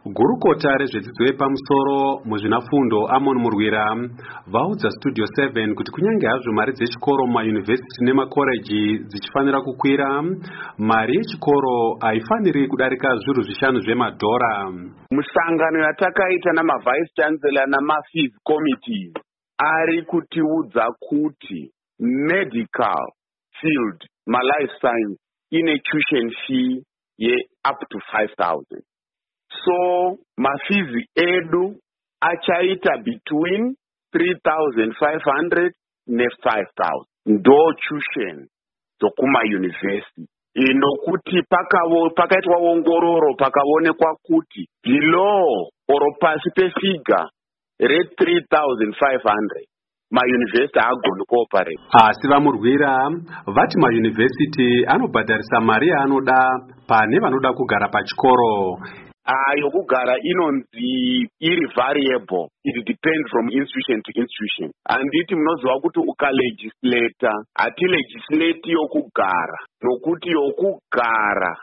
Gurukota rezvedzidzo yepamusoro muzvinafundo Amon Murwira vaudza Studio 7 kuti kunyange hazvo mari dzechikoro mumayunivhesiti nemakoreji dzichifanira kukwira, mari yechikoro haifaniri kudarika zviuru 5 zvemadhora. Musangano yatakaita namavice chancellor namafees committees ari kutiudza kuti medical field life science ine tuition fee ye up to 5,000. So mafizi edu achaita between 3,500 ne 5,000 ndo tuition dzokuma university. Inokuti pakaitwa ongororo pakaonekwa kuti below oro pasi pefiga re 3,500 mauniversity agoni cooperate. Asi vamurwira vati mauniversity anobhadharisa mari yaanoda pane vanoda kugara pachikoro. Yokugara inonzi iri variable. It depends from institution to institution. Anditi munoziva kuti ukalegislata hati legislate yokugara nokuti yokugara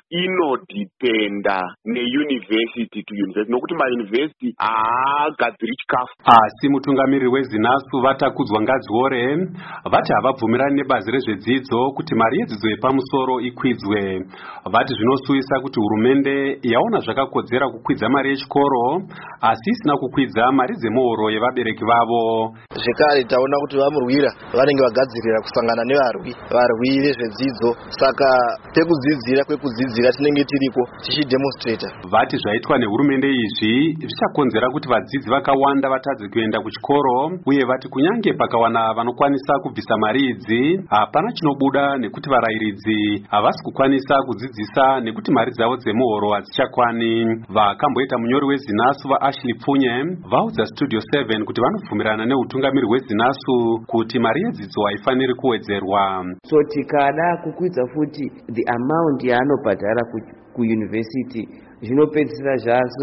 inodependa neuniversity to university nokuti mauniversity haagadziri chikafu. Asi mutungamiriri weZinasu Vatakudzwa Ngadziore vati havabvumirani nebazi rezvedzidzo kuti mari yedzidzo yepamusoro ikwidzwe. Vati zvinosuwisa kuti hurumende yaona zvakakodzera kukwidza mari yechikoro asi isina kukwidza mari dzemuhoro yevabereki vavo. Zvekare taona kuti vamurwira vanenge vagadzirira kusangana nevarwi vezvedzidzo, saka pekudzidzira kwekudzidzira tinenge tiriko tichidemonstrata. Vati zvaitwa nehurumende izvi zvichakonzera kuti vadzidzi vakawanda vatadze kuenda kuchikoro, uye vati kunyange pakawana vanokwanisa kubvisa mari idzi hapana chinobuda nekuti varayiridzi havasi kukwanisa kudzidzisa nekuti mari dzavo dzemuhoro hadzichakwani. Vakamboita munyori weZinasu vaAshley Pfunye vaudza Studio 7 kuti vanobvumirana neutungamiri hweZinasu kuti mari yedzidzo haifaniri kuwedzerwa. So tikada kukwidza futi the amount yaanobhadhara kuuniversity zvinopedzisira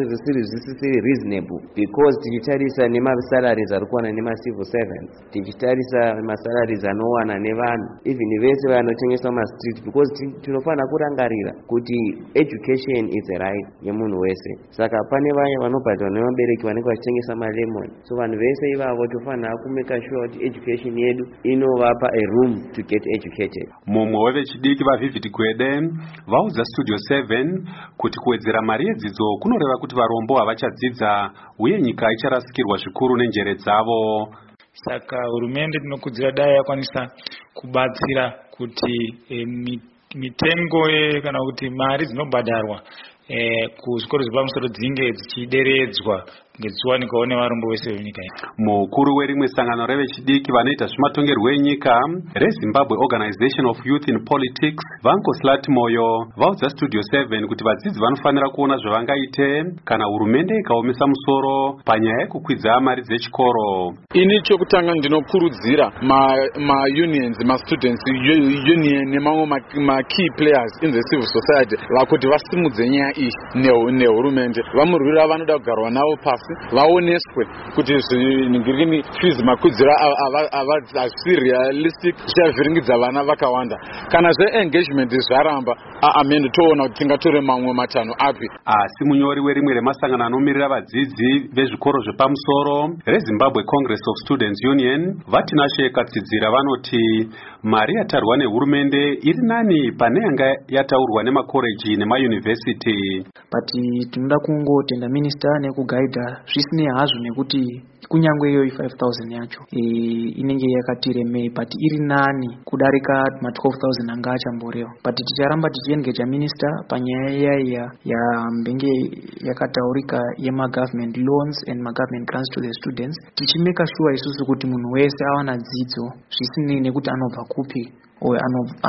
zvisiri reasonable, because tichitarisa nemasalaries ari kuwana nemacivil servants, tichitarisa masalaries anowana nevanhu even vese vanotengesa mastreet, because tinofanira kurangarira kuti education is a right yemunhu wese. Saka pane vaya vanobhadharwa nevabereki vanenge vachitengesa malemon, so vanhu vese ivavo tofanira kumeka sure kuti education yedu inovapa a room to get educated. Mumwe wevechidiki vaVivid Gwede vaudza Studio 7 kuti kuwedzera mari yedzidzo kunoreva kuti varombo havachadzidza uye nyika icharasikirwa zvikuru nenjere dzavo. Saka hurumende tinokudzira dai yakwanisa kubatsira kuti mitengo kana kuti mari dzinobhadharwa kuzvikoro zvepamusoro dzinge dzichideredzwa ngedziwanikawo nevarombo vese venyika. Mukuru werimwe sangano revechidiki vanoita zvematongerwo enyika reZimbabwe Organization of Youth in Politics Vankoslat Moyo vaudza Studio 7 kuti vadzidzi vanofanira kuona zvavangaite kana hurumende ikaomesa musoro panyaya yekukwidza mari dzechikoro. Ini chokutanga ndinokurudzira ma-unions, ma-students union nemamwe ma-key players in the civil society vakuti vasimudze nyaya iyi nehurumende. Vamurwira vanoda kugarwa navo pasi vaoneswe kuti zviningirikini fees makwidziro havasi realistic, zvichavhiringidza vana vakawanda. Kana zveengagement zvaramba amende toona kuti tingatore mamwe matanho api. Asi munyori werimwe remasangano anomirira vadzidzi vezvikoro zvepamusoro reZimbabwe Congress of Students Union Vatinashe Katsidzira vanoti mari yatarwa nehurumende iri nani pane yanga yataurwa nemakoreji nemauniversity. But tinoda kungotenda minister nekugaidha zvisine hazvo nekuti kunyangwe iyo 5,000 yacho inenge yakati remei, but iri nani kudarika ma 12,000 anga achamboreva. But ticharamba tichiengeja minister panyaya yambenge yakataurika yema-government loans and ma-government grants to the students, tichimeka sure isusu kuti munhu wese awana dzidzo zvisinei nekuti anobva kupi uye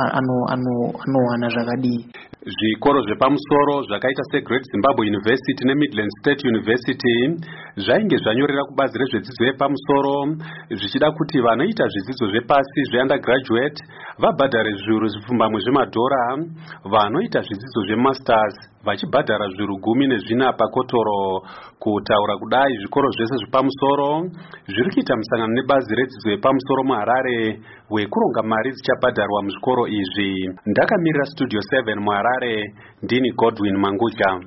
anowana zvakadii. Zvikoro zvepamusoro zvakaita seGreat Zimbabwe University neMidland State University zvainge zvanyorera kubazi rezvedzidzo yepamusoro zvichida kuti vanoita zvidzidzo zvepasi zveundergraduate vabhadhare zviuru 10,000 zvemadhora, vanoita zvidzidzo zvemasters vachibhadhara zviuru 14 pakotoro. Kutaura kudai zvikoro zvese zvepamusoro zviri kuita musangano nebazi redzidzo yepamusoro muHarare wekuronga mari dzichabhadharwa muzvikoro izvi. Ndakamirira Studio 7 muHarare, ndini Godwin Mangudya.